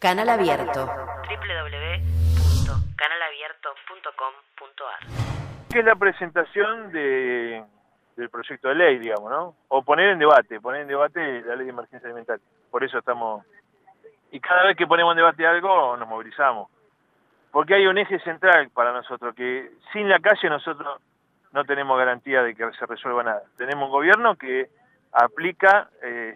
Canal Abierto. www.canalabierto.com.ar. Que es la presentación del proyecto de ley, digamos, ¿no? O poner en debate la ley de emergencia alimentaria. Por eso estamos... Y cada vez que ponemos en debate algo, nos movilizamos. Porque hay un eje central para nosotros, que sin la calle nosotros no tenemos garantía de que se resuelva nada. Tenemos un gobierno que aplica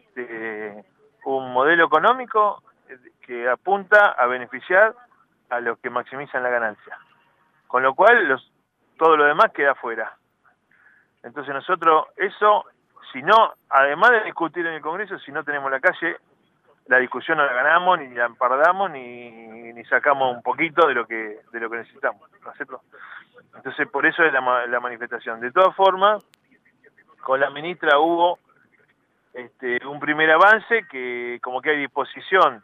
un modelo económico que apunta a beneficiar a los que maximizan la ganancia. Con lo cual, todo lo demás queda fuera. Entonces nosotros, eso, si no, además de discutir en el Congreso, si no tenemos la calle, la discusión no la ganamos, ni la empardamos, ni sacamos un poquito de lo que necesitamos, ¿no es cierto? Entonces, por eso es la manifestación. De todas formas, con la ministra hubo un primer avance, que como que hay disposición,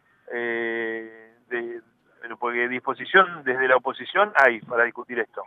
porque disposición desde la oposición hay para discutir esto.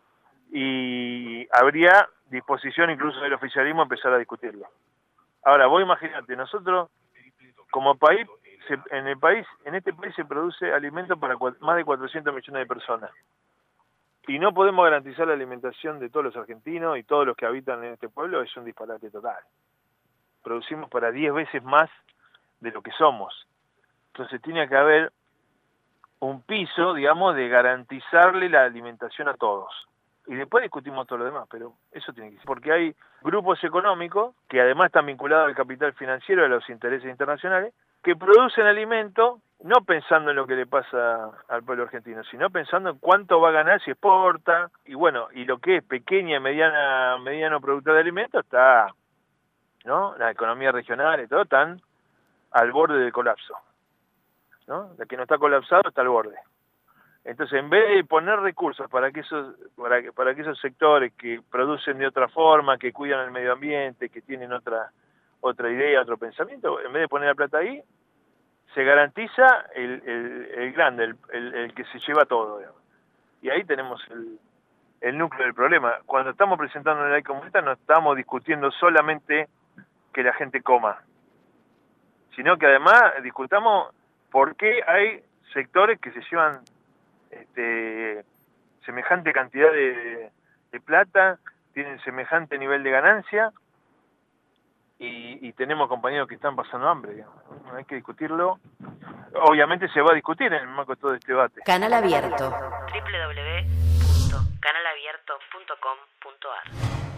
Y habría disposición incluso del oficialismo a empezar a discutirlo. Ahora, vos imaginate, nosotros como país, en este país se produce alimento para más de 400 millones de personas. Y no podemos garantizar la alimentación de todos los argentinos y todos los que habitan en este pueblo, es un disparate total. Producimos para 10 veces más de lo que somos. Entonces tiene que haber un piso, digamos, de garantizarle la alimentación a todos. Y después discutimos todo lo demás, pero eso tiene que ser. Porque hay grupos económicos que además están vinculados al capital financiero, a los intereses internacionales, que producen alimento no pensando en lo que le pasa al pueblo argentino, sino pensando en cuánto va a ganar si exporta. Y bueno, y lo que es pequeña y mediano productor de alimentos está, ¿no? La economía regional y todo están al borde del colapso, ¿no? La que no está colapsado está al borde. Entonces, en vez de poner recursos para que esos sectores que producen de otra forma, que cuidan el medio ambiente, que tienen otra idea, otro pensamiento, en vez de poner la plata ahí, se garantiza el grande, el que se lleva todo, digamos. Y ahí tenemos el núcleo del problema. Cuando estamos presentando una ley como esta, no estamos discutiendo solamente que la gente coma, sino que además discutamos por qué hay sectores que se llevan semejante cantidad de plata, tienen semejante nivel de ganancia y tenemos compañeros que están pasando hambre, digamos. Hay que discutirlo. Obviamente se va a discutir en el marco de todo este debate. Canal Abierto. www.canalabierto.com.ar